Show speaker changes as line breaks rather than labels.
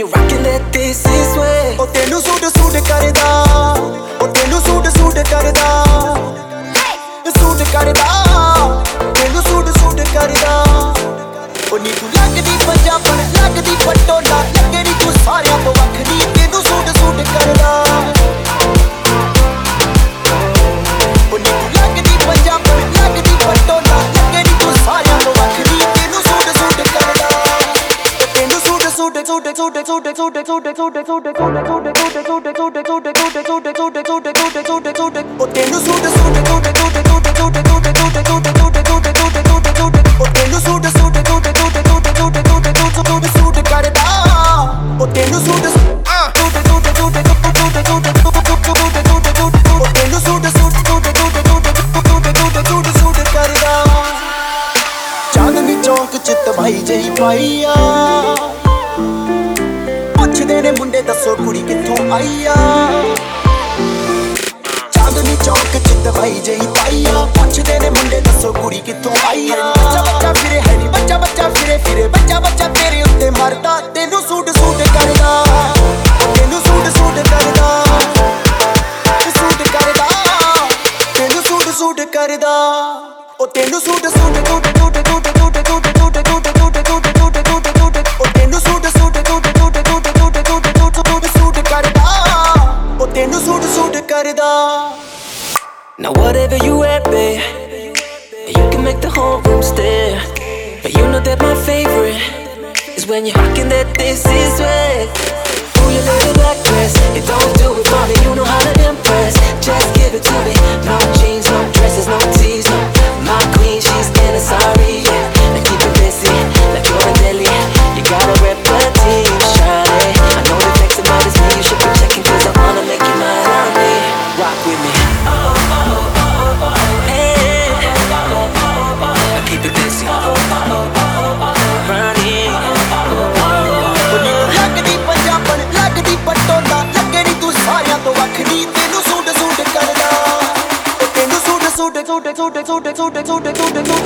you rockin' that this is way
ਉਹ ਤੈਨੂੰ suit suit ਕਰਦਾ ਉਹ ਤੈਨੂੰ ਸੂਟ ਸੂਟ ਕਰਦਾ ਸੂਟ ਕਰਦਾ ਤੈਨੂੰ ਸੂਟ ਸੂਟ ਕਰਦਾ ਉਹ ਨੀ ਤੂੰ ਲੱਗਦੀ ਪੰਜਾਬਣ ਲੱਗਦੀ ਪਟੋਲਾ ਲੱਗੇ ਨੀ ਤੂੰ ਸਾਰਿਆਂ ਤੋਂ ਵੱਖਰੀ ਤੈਨੂੰ ਸੂਟ ਸੂਟ ਕਰਦਾ ਉਹ ਨੀ ਤੂੰ ਲੱਗਦੀ ਪੰਜਾਬਣ ਲੱਗਦੀ ਪਟੋਲਾ ਲੱਗੇ ਨੀ ਤੂੰ ਸਾਰਿਆਂ ਤੋਂ ਵੱਖਰੀ ਤੈਨੂੰ ਸੂਟ ਸੂਟ ਕਰਦਾ ਤੈਨੂੰ suit suit suit suit suit suit suit suit suit ਉਹ ਤੈਨੂੰ suit suit suit suit suit suit suit suit ਉਹ ਤੈਨੂੰ suit suit suit suit suit suit ਕਰਦਾ ਉਹ ਤੈਨੂੰ ਸੂਟ ਸੂਟ ਸੂਟ ਸੂਟ ਉਹ ਤੈਨੂੰ ਸੂਟ ਸੂਟ ਸੂਟ ਕਰਦਾ ਚਾਂਦਨੀ ਚੌਂਕ ਚ ਤਬਾਈ ਜਈ ਪਾਈ ਆ ਪੁੱਛਦੇ ਨੇ ਮੁੰਡੇ ਦੱਸੋ ਕੁੜੀ ਕਿੱਥੋਂ ਆਈ ਆ ਚਾਂਦਨੀ ਚੌਂਕ ਚ ਦਵਾਈ ਜਈ ਪਾਈ ਆ ਪੁੱਛਦੇ ਨੇ ਮੁੰਡੇ ਦੱਸੋ ਕੁੜੀ ਕਿੱਥੋਂ ਆਈ ਆ ਬੱਚਾ ਬੱਚਾ ਫਿਰੇ ਹੈ ਨੀ ਬੱਚਾ ਬੱਚਾ ਫਿਰੇ ਫਿਰੇ ਬੱਚਾ ਬੱਚਾ ਤੇਰੇ ਉੱਤੇ ਮਰਦਾ ਤੈਨੂੰ ਸੂਟ ਸੂਟ ਕਰਦਾ ਤੈਨੂੰ ਸੂਟ ਸੂਟ ਕਰਦਾ ਸੂਟ ਕਰਦਾ ਤੈਨੂੰ ਸੂਟ ਸੂਟ ਕਰਦਾ ਉਹ ਤੈਨੂੰ suit suit suit suit suit suit suit ਉਹ ਤੈਨੂੰ suit suit suit suit suit ਕਰਦਾ ਉਹ ਤੈਨੂੰ ਸੂਟ ਸੂਟ ਕਰਦਾ
Now whatever you at, babe, you can make the whole room stare. But you know that my favorite is when you're rocking that this is way. Ooh, your little black dress, it don't do it for me, you know how to impress. Just give it to me, no jeans, no dresses, no tees, no. My queen, she's in a sorry, yeah. Now keep it busy, like you're in Delhi. You gotta rep the team, shawty. I know the next about is me, you should be checking, cause I wanna make you mine on me. Rock with me. Keep it busy, running.
ਲੱਗਦੀ ਪੰਜਾਬਣ ਲੱਗਦੀ ਪਟੋਲਾ ਲੱਗੇ ਨੀ ਤੂੰ ਸਾਰਿਆਂ ਤੋਂ ਵੱਖਰੀ ਤੈਨੂੰ ਸੂਟ ਸੂਟ ਕਰਦਾ ਤੈਨੂੰ suit suit suit suit suit suit suit